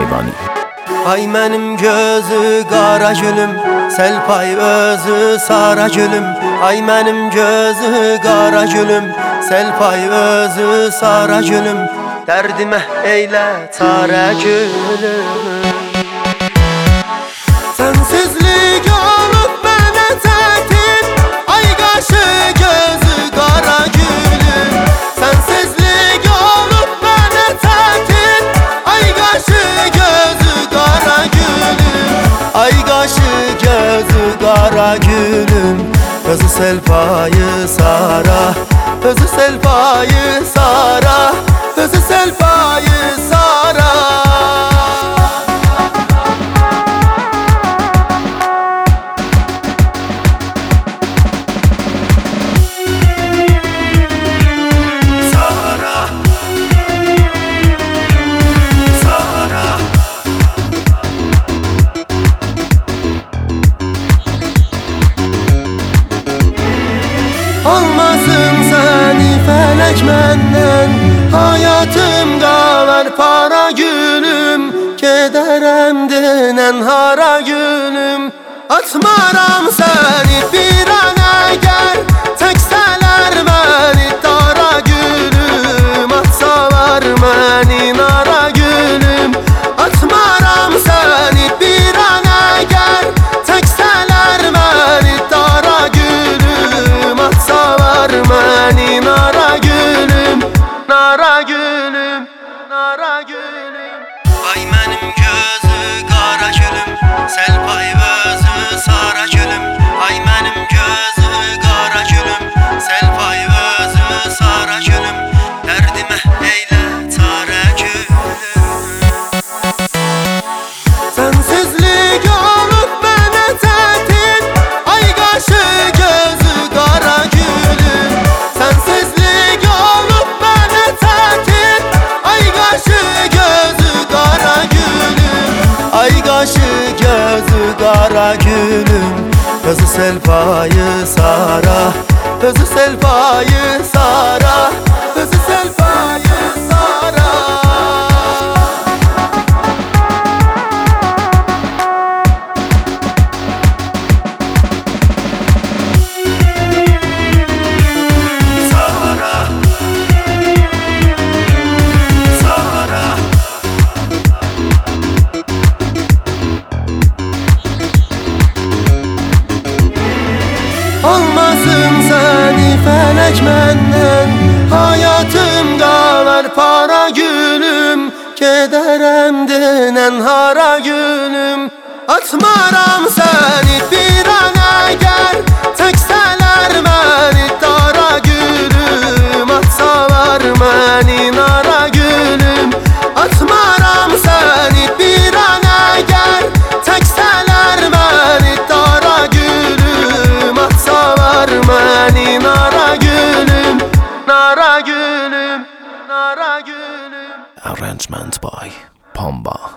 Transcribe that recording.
Şeybani. Ay mənim gözü qara gülüm, Selpay özü sara gülüm. Ay mənim gözü qara gülüm, Selpay özü sara gülüm. Dərdimə eylə çarə gülüm. Sensizlik olub mənə çətin, ay qaşı gözü qara gülüm. Sensizlik olub mənə çətin, ay qaşı gözü qara gülüm. Ay qaşı gözü qara gülüm. Özü Selpayı sara, özü Selpayı sara, özü Selpayı sara. Almasın səni fələk məndən, hayatım qalar para gülüm. Gedərəm denən hara gülüm. Atmaram səni bir an əgər, çəksələr məni dara gülüm. Atsalar məni nara gülüm. Atmaram səni bir an əgər, çəksələr məni dara gülüm. Atsalar məni nara gülüm, nara gülüm, nara gülüm. Ay mənim gözü qara gülüm, Selpay özü sara gülüm. Ay mənim gözü qara gülüm, Selpay özü sara gülüm. Dərdimə eylə çarə gülüm. Sensizlik olub mənə çətin, ay qaşı gözü qara gülüm. Sensizlik olub mənə çətin, ay qaşı gözü qara gülüm. Ay qaşı gözü qara gülüm. Özü Selpayı sara, özü Selpayı sara, özü Selpayı sara. Almasın səni fələk məndən, hayatım qalar para gülüm. Gedərəm denən hara gülüm. Atmaram səni bir an əgər, çəksələr məni dara gülüm. Atsalar məni nara gülüm. Atmaram səni bir an əgər, çəksələr məni dara gülüm. Atsalar məni nara gülüm, nara gülüm, nara gülüm. Arrangement by Pamba.